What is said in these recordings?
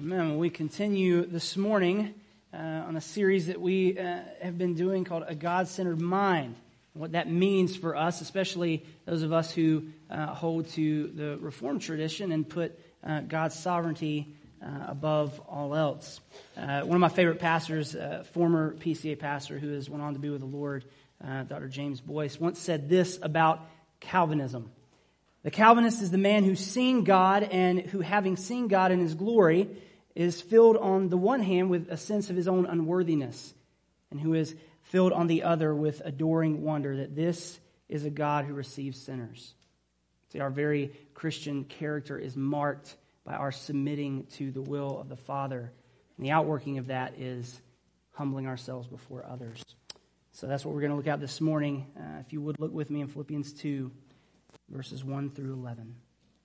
Amen. We continue this morning on a series that we have been doing called A God-Centered Mind. And what that means for us, especially those of us who hold to the Reformed tradition and put God's sovereignty above all else. One of my favorite pastors, former PCA pastor who has went on to be with the Lord, Dr. James Boyce, once said this about Calvinism. The Calvinist is the man who's seen God and who, having seen God in His glory, is filled on the one hand with a sense of his own unworthiness, and who is filled on the other with adoring wonder that this is a God who receives sinners. See, our very Christian character is marked by our submitting to the will of the Father, and the outworking of that is humbling ourselves before others. So that's what we're going to look at this morning. If you would look with me in Philippians 2, verses 1 through 11.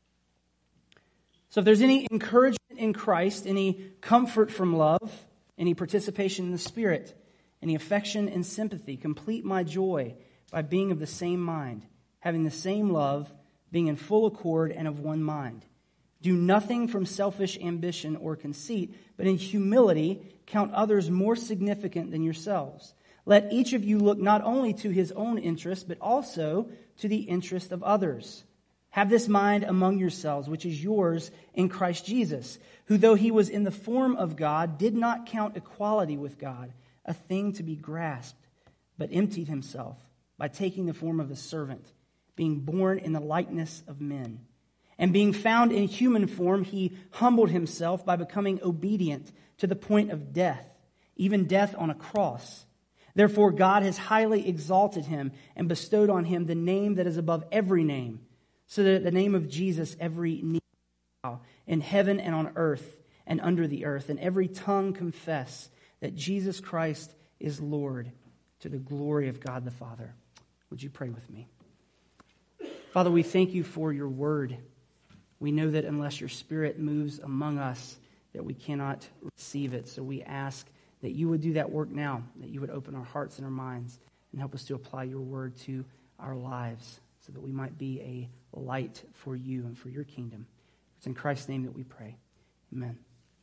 So if there's any encouragement in Christ, any comfort from love, any participation in the Spirit, any affection and sympathy, complete my joy by being of the same mind, having the same love, being in full accord and of one mind. Do nothing from selfish ambition or conceit, but in humility count others more significant than yourselves. Let each of you look not only to his own interest, but also to the interest of others. Have this mind among yourselves, which is yours in Christ Jesus, who though he was in the form of God, did not count equality with God a thing to be grasped, but emptied himself by taking the form of a servant, being born in the likeness of men. And being found in human form, he humbled himself by becoming obedient to the point of death, even death on a cross. Therefore God has highly exalted him and bestowed on him the name that is above every name, so that at the name of Jesus every knee will bow in heaven and on earth and under the earth, and every tongue confess that Jesus Christ is Lord, to the glory of God the Father. Would you pray with me? Father, we thank you for your word. We know that unless your Spirit moves among us, that we cannot receive it. So we ask that you would do that work now, that you would open our hearts and our minds and help us to apply your word to our lives so that we might be a light for you and for your kingdom. It's in Christ's name that we pray. Amen.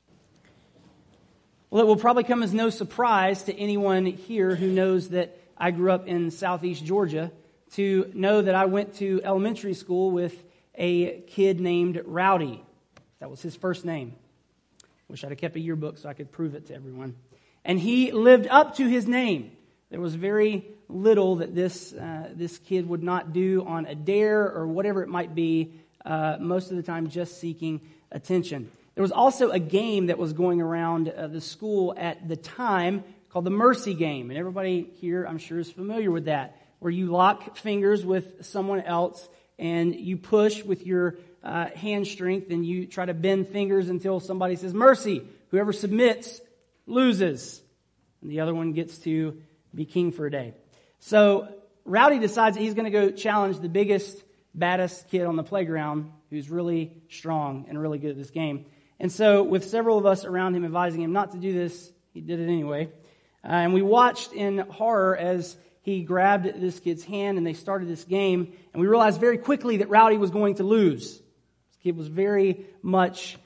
Well, it will probably come as no surprise to anyone here who knows that I grew up in southeast Georgia to know that I went to elementary school with a kid named Rowdy. That was his first name. Wish I'd have kept a yearbook so I could prove it to everyone. And he lived up to his name. There was very little that this kid would not do on a dare or whatever it might be, most of the time just seeking attention. There was also a game that was going around the school at the time called the Mercy Game. And everybody here, I'm sure, is familiar with that, where you lock fingers with someone else and you push with your hand strength and you try to bend fingers until somebody says, "Mercy." Whoever submits loses, and the other one gets to be king for a day. So Rowdy decides that he's going to go challenge the biggest, baddest kid on the playground who's really strong and really good at this game. And so with several of us around him advising him not to do this, he did it anyway. And we watched in horror as he grabbed this kid's hand and they started this game. And we realized very quickly that Rowdy was going to lose. This kid was very much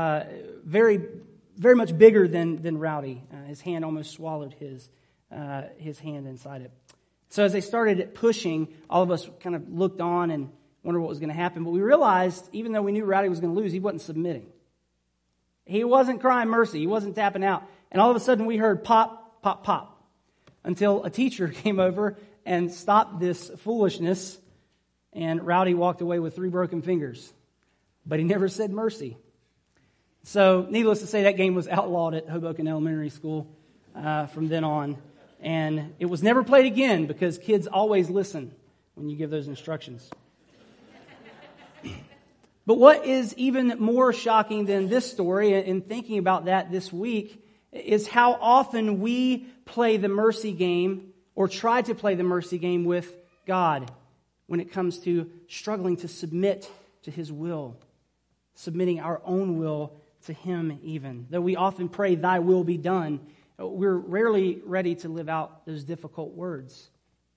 bigger than Rowdy. His hand almost swallowed his hand inside it. So as they started pushing, all of us kind of looked on and wondered what was going to happen. But we realized, even though we knew Rowdy was going to lose, he wasn't submitting. He wasn't crying mercy. He wasn't tapping out. And all of a sudden we heard pop, pop, pop, until a teacher came over and stopped this foolishness. And Rowdy walked away with 3 broken fingers. But he never said mercy. So, needless to say, that game was outlawed at Hoboken Elementary School from then on. And it was never played again because kids always listen when you give those instructions. But what is even more shocking than this story, and thinking about that this week, is how often we play the mercy game or try to play the mercy game with God when it comes to struggling to submit to His will, submitting our own will to Him even. Though we often pray, "Thy will be done," we're rarely ready to live out those difficult words.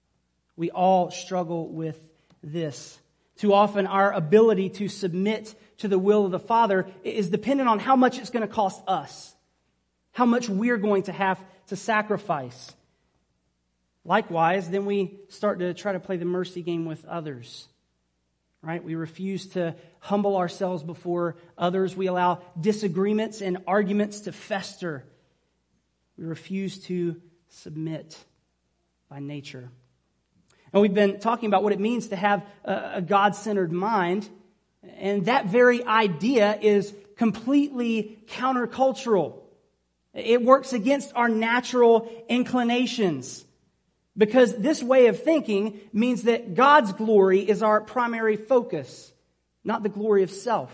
We all struggle with this. Too often our ability to submit to the will of the Father is dependent on how much it's going to cost us, how much we're going to have to sacrifice. Likewise, then we start to try to play the mercy game with others. Right? We refuse to humble ourselves before others. We allow disagreements and arguments to fester. We refuse to submit by nature. And we've been talking about what it means to have a God-centered mind. And that very idea is completely countercultural. It works against our natural inclinations. Because this way of thinking means that God's glory is our primary focus, not the glory of self.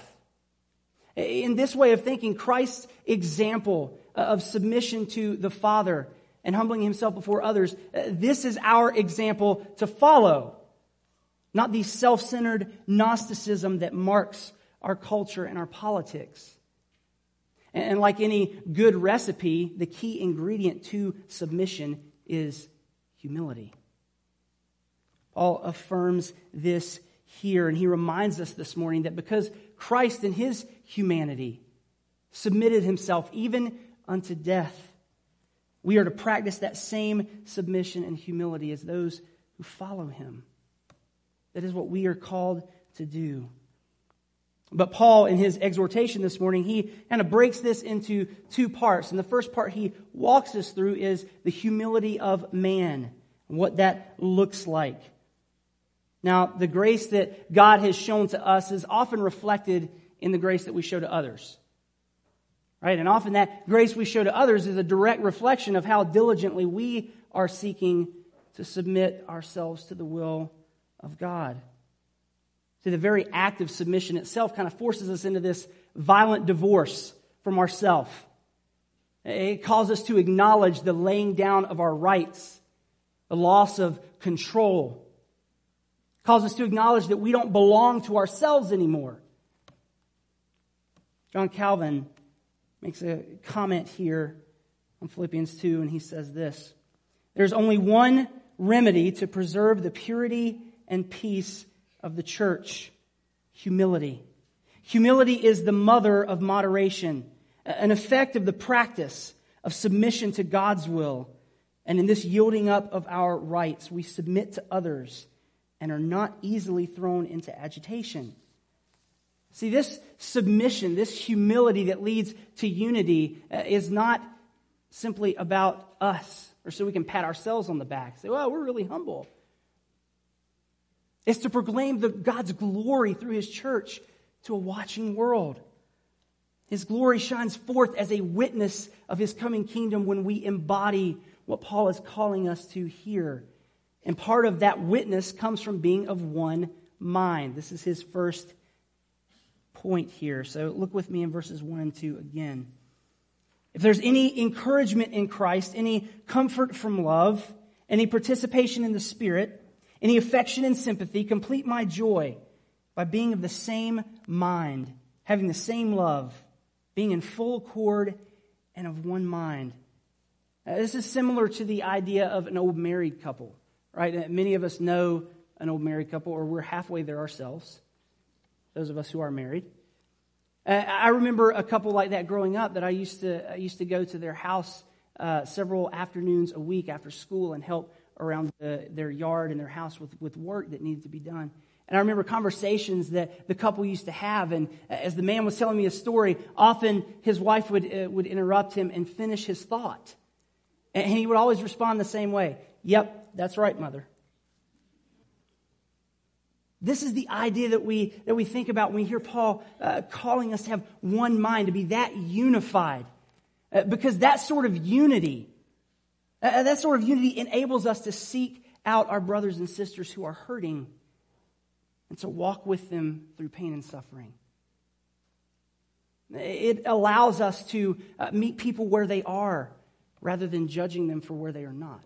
In this way of thinking, Christ's example of submission to the Father and humbling himself before others, this is our example to follow, not the self-centered Gnosticism that marks our culture and our politics. And like any good recipe, the key ingredient to submission is humility. Paul affirms this here, and he reminds us this morning that because Christ in his humanity submitted himself even unto death, we are to practice that same submission and humility as those who follow him. That is what we are called to do. But Paul, in his exhortation this morning, he kind of breaks this into two parts. And the first part he walks us through is the humility of man, and what that looks like. Now, the grace that God has shown to us is often reflected in the grace that we show to others. Right? And often that grace we show to others is a direct reflection of how diligently we are seeking to submit ourselves to the will of God. See, the very act of submission itself kind of forces us into this violent divorce from ourselves. It calls us to acknowledge the laying down of our rights, the loss of control. It calls us to acknowledge that we don't belong to ourselves anymore. John Calvin makes a comment here on Philippians 2, and he says this: "There's only one remedy to preserve the purity and peace of the church: humility. Humility is the mother of moderation, an effect of the practice of submission to God's will. And in this yielding up of our rights, we submit to others and are not easily thrown into agitation." See, this submission, this humility that leads to unity is not simply about us, or so we can pat ourselves on the back, say, well, we're really humble. It's to proclaim God's glory through his church to a watching world. His glory shines forth as a witness of his coming kingdom when we embody what Paul is calling us to here. And part of that witness comes from being of one mind. This is his first point here. So look with me in verses 1 and 2 again. "If there's any encouragement in Christ, any comfort from love, any participation in the Spirit, any affection and sympathy, complete my joy by being of the same mind, having the same love, being in full accord and of one mind." This is similar to the idea of an old married couple, right? Many of us know an old married couple, or we're halfway there ourselves, those of us who are married. I remember a couple like that growing up that I used to go to their house several afternoons a week after school and help around their yard and their house with work that needed to be done. And I remember conversations that the couple used to have, and as the man was telling me a story, often his wife would interrupt him and finish his thought. And he would always respond the same way: "Yep, that's right, Mother." This is the idea that we think about when we hear Paul calling us to have one mind, to be that unified. Because that sort of unity enables us to seek out our brothers and sisters who are hurting and to walk with them through pain and suffering. It allows us to meet people where they are rather than judging them for where they are not.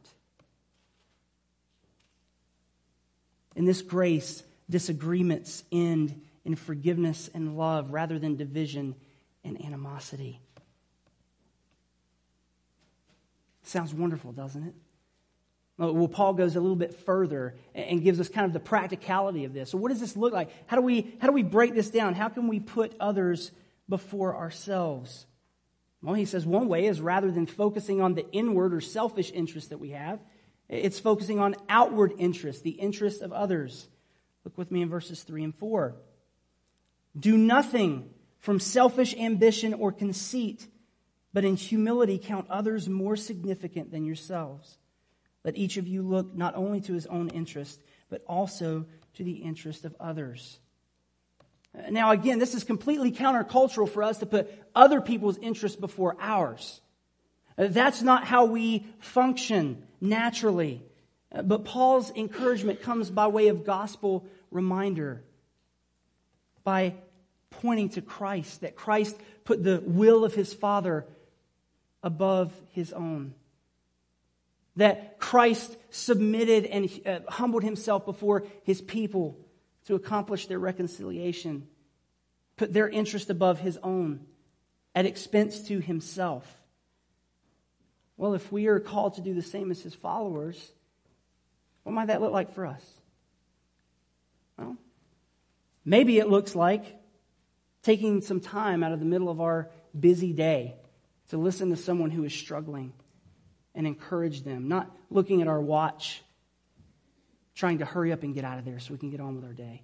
In this grace, disagreements end in forgiveness and love rather than division and animosity. Sounds wonderful, doesn't it? Well, Paul goes a little bit further and gives us kind of the practicality of this. So what does this look like? How do we break this down? How can we put others before ourselves? Well, he says one way is rather than focusing on the inward or selfish interest that we have, it's focusing on outward interest, the interest of others. Look with me in verses 3 and 4. Do nothing from selfish ambition or conceit, but in humility count others more significant than yourselves. Let each of you look not only to his own interest, but also to the interest of others. Now, again, this is completely countercultural for us to put other people's interests before ours. That's not how we function naturally. But Paul's encouragement comes by way of gospel reminder, by pointing to Christ, that Christ put the will of his Father above his own. That Christ submitted and humbled himself before his people to accomplish their reconciliation, put their interest above his own at expense to himself. Well, if we are called to do the same as his followers, what might that look like for us? Well, maybe it looks like taking some time out of the middle of our busy day to listen to someone who is struggling and encourage them, not looking at our watch, trying to hurry up and get out of there so we can get on with our day.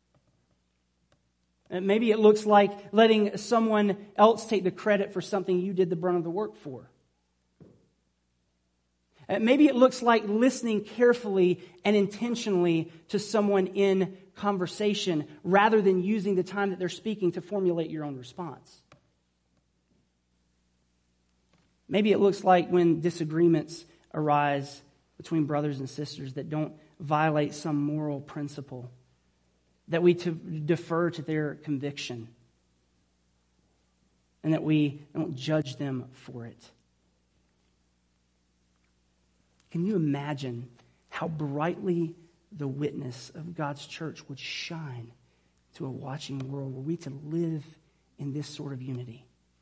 And maybe it looks like letting someone else take the credit for something you did the brunt of the work for. Maybe it looks like listening carefully and intentionally to someone in conversation rather than using the time that they're speaking to formulate your own response. Maybe it looks like when disagreements arise between brothers and sisters that don't violate some moral principle, that we defer to their conviction and that we don't judge them for it. Can you imagine how brightly the witness of God's church would shine to a watching world were we to live in this sort of unity?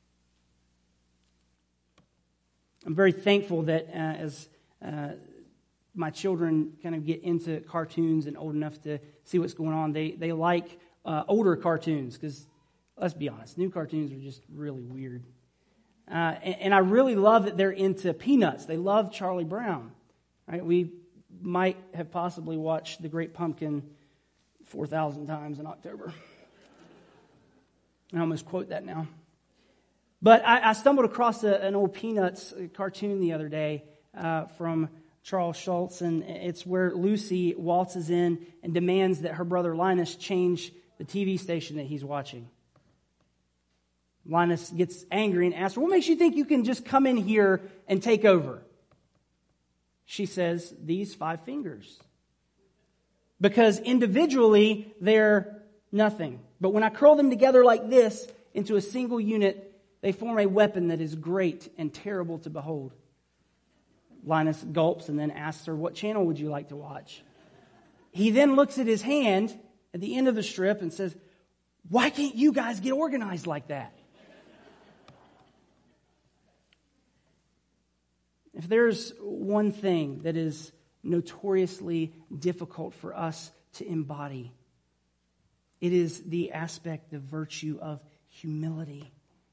I'm very thankful that as my children kind of get into cartoons and old enough to see what's going on, they like older cartoons because, let's be honest, new cartoons are just really weird. And I really love that they're into Peanuts. They love Charlie Brown. Right? We might have possibly watched The Great Pumpkin 4,000 times in October. I almost quote that now. But I stumbled across an old Peanuts cartoon the other day from Charles Schulz, and it's where Lucy waltzes in and demands that her brother Linus change the TV station that he's watching. Linus gets angry and asks her, "What makes you think you can just come in here and take over?" She says, "These 5 fingers. Because individually, they're nothing. But when I curl them together like this into a single unit, they form a weapon that is great and terrible to behold." Linus gulps and then asks her, "What channel would you like to watch?" He then looks at his hand at the end of the strip and says, "Why can't you guys get organized like that?" If there's one thing that is notoriously difficult for us to embody, it is the aspect, the virtue of humility.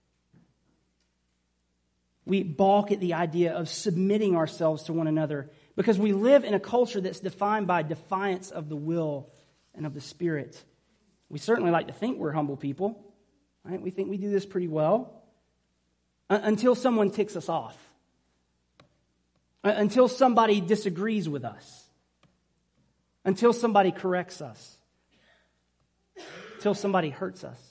We balk at the idea of submitting ourselves to one another because we live in a culture that's defined by defiance of the will and of the Spirit. We certainly like to think we're humble people, right? We think we do this pretty well until someone ticks us off, until somebody disagrees with us, until somebody corrects us, until somebody hurts us.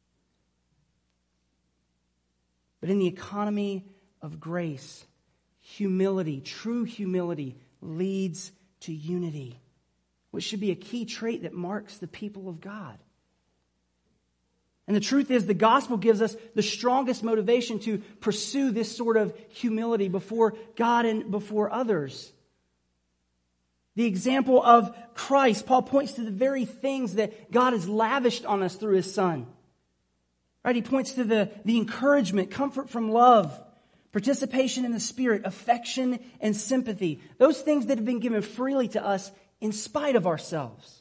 But in the economy of grace, humility, true humility, leads to unity, which should be a key trait that marks the people of God. And the truth is, the gospel gives us the strongest motivation to pursue this sort of humility before God and before others. The example of Christ, Paul points to the very things that God has lavished on us through His Son. Right? He points to the encouragement, comfort from love, participation in the Spirit, affection and sympathy. Those things that have been given freely to us in spite of ourselves.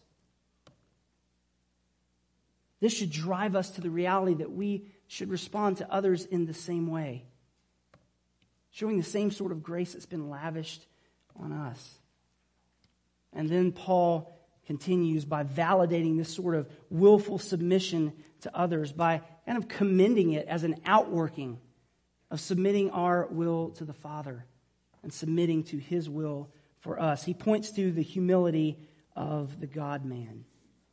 This should drive us to the reality that we should respond to others in the same way, showing the same sort of grace that's been lavished on us. And then Paul continues by validating this sort of willful submission to others by kind of commending it as an outworking of submitting our will to the Father and submitting to His will for us. He points to the humility of the God-man.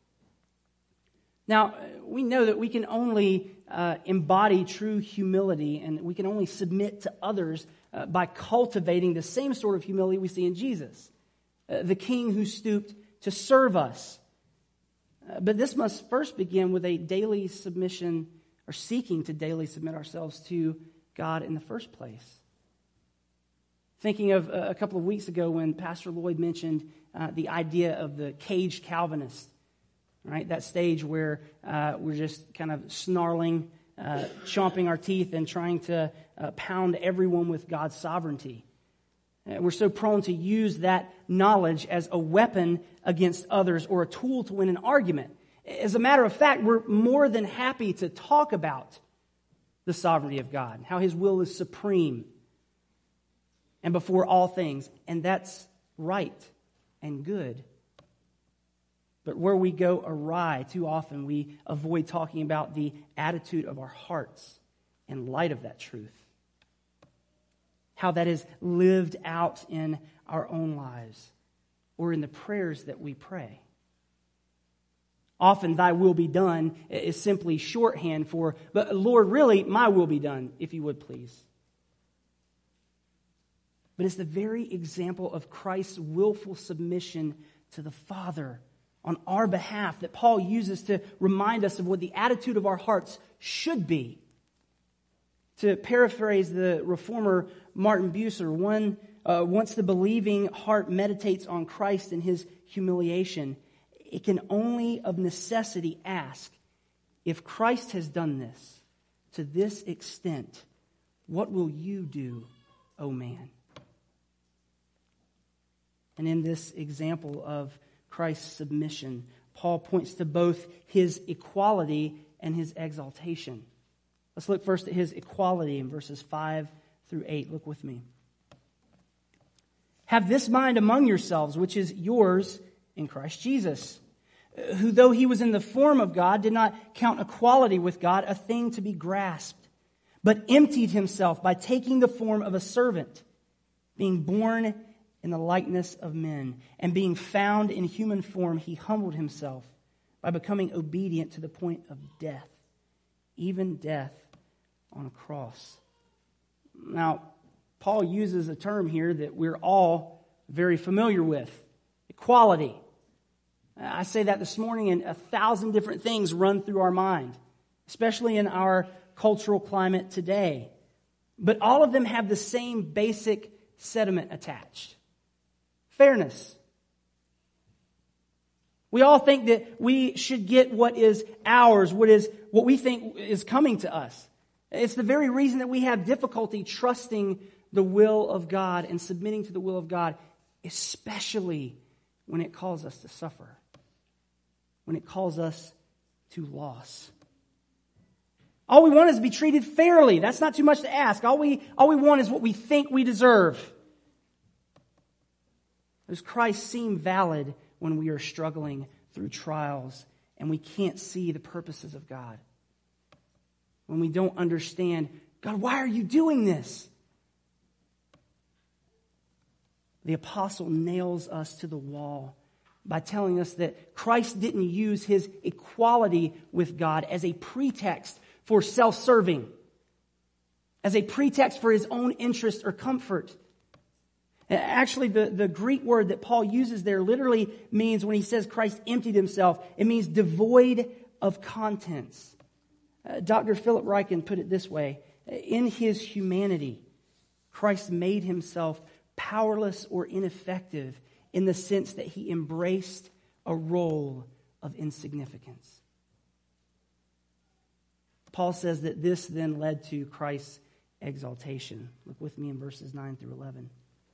Now, we know that we can only embody true humility and we can only submit to others by cultivating the same sort of humility we see in Jesus, the King who stooped to serve us. But this must first begin with a daily submission, or seeking to daily submit ourselves to God in the first place. Thinking of a couple of weeks ago when Pastor Lloyd mentioned the idea of the caged Calvinist, right? That stage where we're just kind of snarling, chomping our teeth and trying to pound everyone with God's sovereignty. We're so prone to use that knowledge as a weapon against others or a tool to win an argument. As a matter of fact, we're more than happy to talk about the sovereignty of God, how His will is supreme and before all things. And that's right and good. But where we go awry, too often we avoid talking about the attitude of our hearts in light of that truth. How that is lived out in our own lives or in the prayers that we pray. Often, thy will be done is simply shorthand for, but Lord, really, my will be done, if you would please. But it's the very example of Christ's willful submission to the Father on our behalf that Paul uses to remind us of what the attitude of our hearts should be. To paraphrase the reformer Martin Bucer, once the believing heart meditates on Christ and His humiliation, it can only of necessity ask, if Christ has done this to this extent, what will you do, O man? And in this example of Christ's submission, Paul points to both His equality and His exaltation. Let's look first at His equality in verses 5 through 8. Look with me. Have this mind among yourselves, which is yours in Christ Jesus, who though He was in the form of God, did not count equality with God a thing to be grasped, but emptied Himself by taking the form of a servant, being born in the likeness of men, and being found in human form, He humbled Himself by becoming obedient to the point of death, even death on a cross. Now, Paul uses a term here that we're all very familiar with, equality. I say that this morning and 1,000 different things run through our mind, especially in our cultural climate today. But all of them have the same basic sentiment attached. Fairness. We all think that we should get what is ours, what we think is coming to us. It's the very reason that we have difficulty trusting the will of God and submitting to the will of God, especially when it calls us to suffer, when it calls us to loss. All we want is to be treated fairly. That's not too much to ask. All we want is what we think we deserve. Does Christ seem valid when we are struggling through trials and we can't see the purposes of God? When we don't understand, God, why are you doing this? The apostle nails us to the wall by telling us that Christ didn't use His equality with God as a pretext for self-serving, as a pretext for His own interest or comfort. Actually, the Greek word that Paul uses there literally means, when he says Christ emptied Himself, it means devoid of contents. Dr. Philip Ryken put it this way: in His humanity, Christ made Himself powerless or ineffective in the sense that He embraced a role of insignificance. Paul says that this then led to Christ's exaltation. Look with me in verses 9 through 11.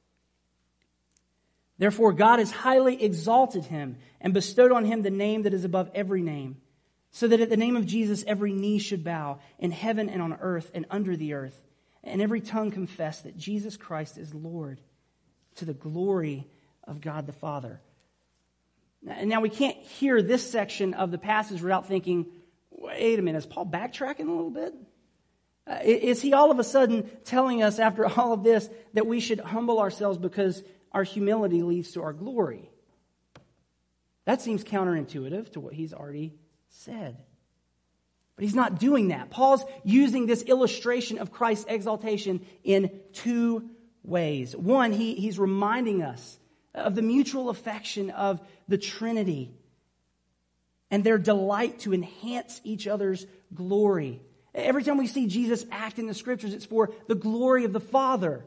Therefore, God has highly exalted him and bestowed on him the name that is above every name, so that at the name of Jesus every knee should bow in heaven and on earth and under the earth, and every tongue confess that Jesus Christ is Lord, to the glory of God the Father. Now, we can't hear this section of the passage without thinking, wait a minute, is Paul backtracking a little bit? Is he all of a sudden telling us after all of this that we should humble ourselves because our humility leads to our glory? That seems counterintuitive to what he's already said. But he's not doing that. Paul's using this illustration of Christ's exaltation in two ways. One, he's reminding us of the mutual affection of the Trinity and their delight to enhance each other's glory. Every time we see Jesus act in the Scriptures, it's for the glory of the Father.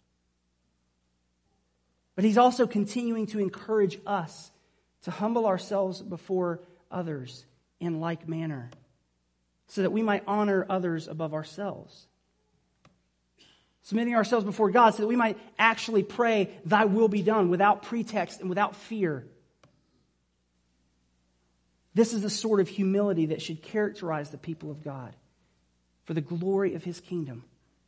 But he's also continuing to encourage us to humble ourselves before others in like manner, so that we might honor others above ourselves. Submitting ourselves before God so that we might actually pray, "Thy will be done," without pretext and without fear. This is the sort of humility that should characterize the people of God for the glory of His kingdom.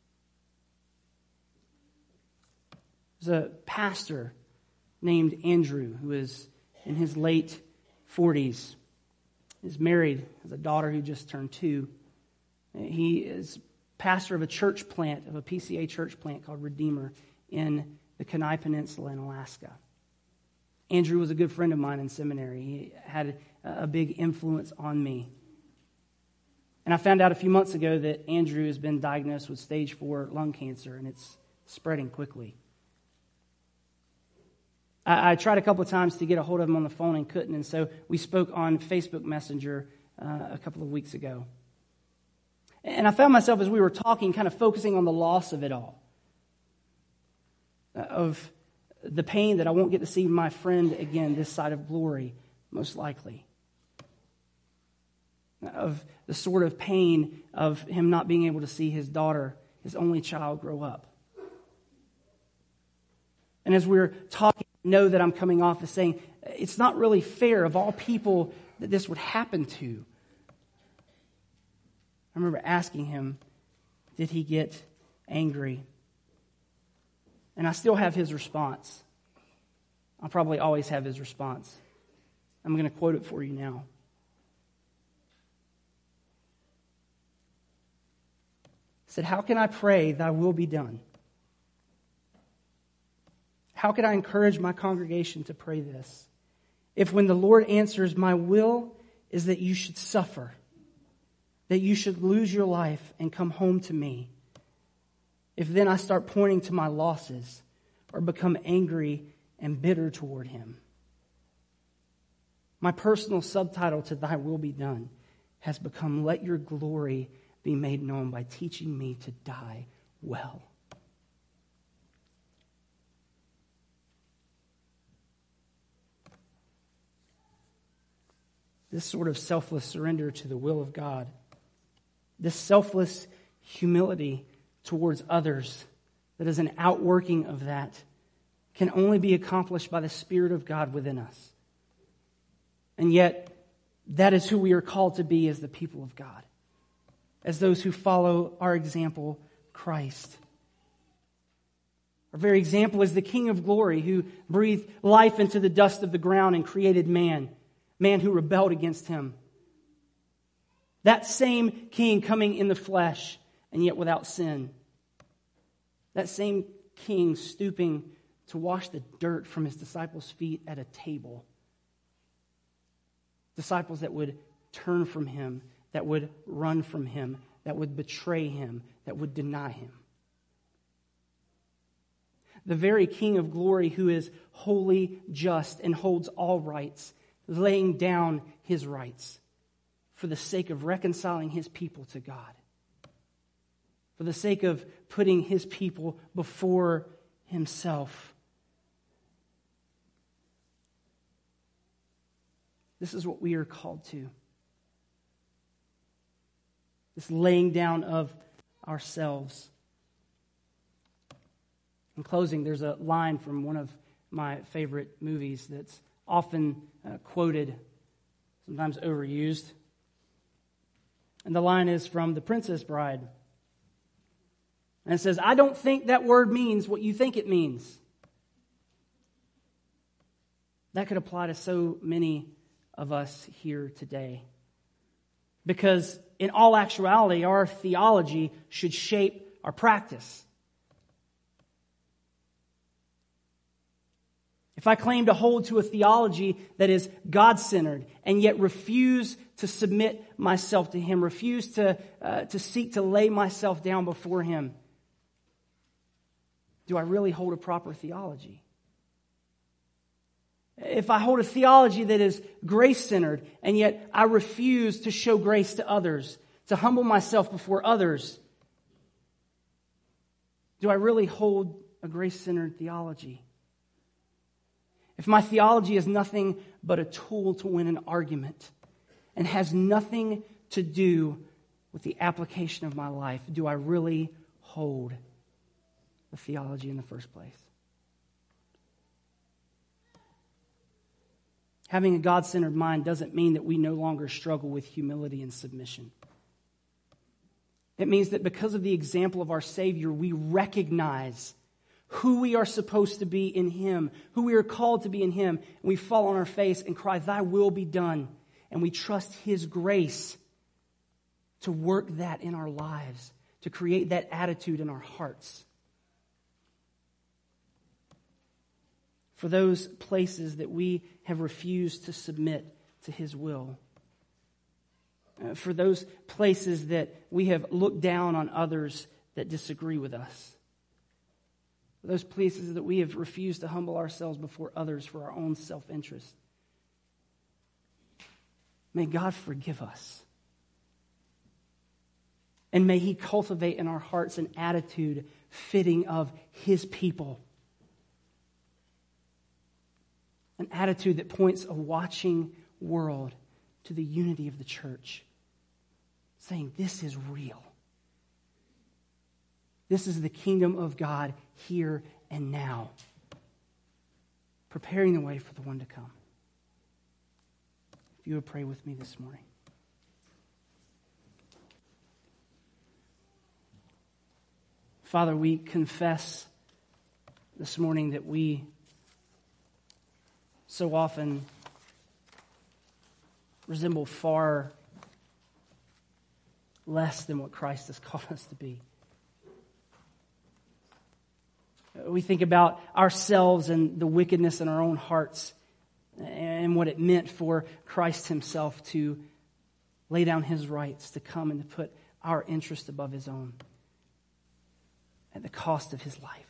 There's a pastor named Andrew who is in his late 40s. He's married, has a daughter who just turned 2. He is pastor of a church plant, of a PCA church plant called Redeemer in the Kenai Peninsula in Alaska. Andrew was a good friend of mine in seminary. He had a big influence on me. And I found out a few months ago that Andrew has been diagnosed with stage 4 lung cancer, and it's spreading quickly. I tried a couple of times to get a hold of him on the phone and couldn't, and so we spoke on Facebook Messenger a couple of weeks ago. And I found myself, as we were talking, kind of focusing on the loss of it all, of the pain that I won't get to see my friend again this side of glory, most likely, of the sort of pain of him not being able to see his daughter, his only child, grow up. And as we're talking, I know that I'm coming off as saying, it's not really fair of all people that this would happen to. I remember asking him, did he get angry? And I still have his response. I'll probably always have his response. I'm going to quote it for you now. He said, "How can I pray, thy will be done? How can I encourage my congregation to pray this? If when the Lord answers, my will is that you should suffer, that you should lose your life and come home to me. If then I start pointing to my losses or become angry and bitter toward him." My personal subtitle to "Thy will be done" has become, "Let your glory be made known by teaching me to die well." This sort of selfless surrender to the will of God, this selfless humility towards others that is an outworking of that, can only be accomplished by the Spirit of God within us. And yet, that is who we are called to be as the people of God, as those who follow our example, Christ. Our very example is the King of glory who breathed life into the dust of the ground and created man who rebelled against him. That same King coming in the flesh and yet without sin. That same King stooping to wash the dirt from his disciples' feet at a table. Disciples that would turn from him, that would run from him, that would betray him, that would deny him. The very King of glory who is holy, just, and holds all rights, laying down his rights for the sake of reconciling his people to God, for the sake of putting his people before himself. This is what we are called to. This laying down of ourselves In closing, there's a line from one of my favorite movies that's often quoted, sometimes overused. And the line is from The Princess Bride. And it says, "I don't think that word means what you think it means." That could apply to so many of us here today. Because in all actuality, our theology should shape our practice. If I claim to hold to a theology that is God-centered and yet refuse to submit myself to Him, refuse to seek to lay myself down before Him, do I really hold a proper theology? If I hold a theology that is grace-centered and yet I refuse to show grace to others, to humble myself before others, do I really hold a grace-centered theology? If my theology is nothing but a tool to win an argument and has nothing to do with the application of my life, do I really hold the theology in the first place? Having a God-centered mind doesn't mean that we no longer struggle with humility and submission. It means that because of the example of our Savior, we recognize who we are supposed to be in Him, who we are called to be in Him, and we fall on our face and cry, "Thy will be done," and we trust His grace to work that in our lives, to create that attitude in our hearts. For those places that we have refused to submit to His will, for those places that we have looked down on others that disagree with us, those places that we have refused to humble ourselves before others for our own self-interest. May God forgive us. And may He cultivate in our hearts an attitude fitting of His people. An attitude that points a watching world to the unity of the church, saying, this is real. This is the kingdom of God here and now, preparing the way for the one to come. If you would pray with me this morning. Father, we confess this morning that we so often resemble far less than what Christ has called us to be. We think about ourselves and the wickedness in our own hearts and what it meant for Christ Himself to lay down His rights, to come and to put our interest above His own at the cost of His life.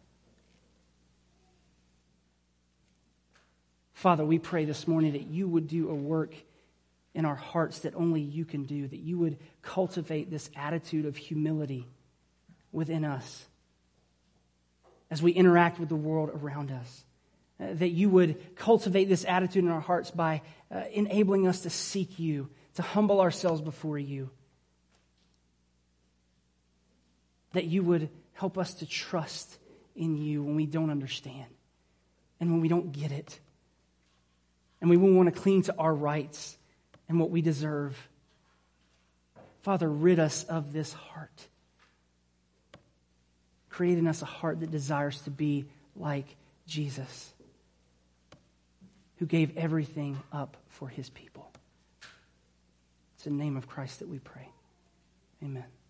Father, we pray this morning that You would do a work in our hearts that only You can do, that You would cultivate this attitude of humility within us as we interact with the world around us. That You would cultivate this attitude in our hearts by enabling us to seek You, to humble ourselves before You. That You would help us to trust in You when we don't understand and when we don't get it. And we want to cling to our rights and what we deserve. Father, rid us of this heart. Create in us a heart that desires to be like Jesus, who gave everything up for His people. It's in the name of Christ that we pray. Amen.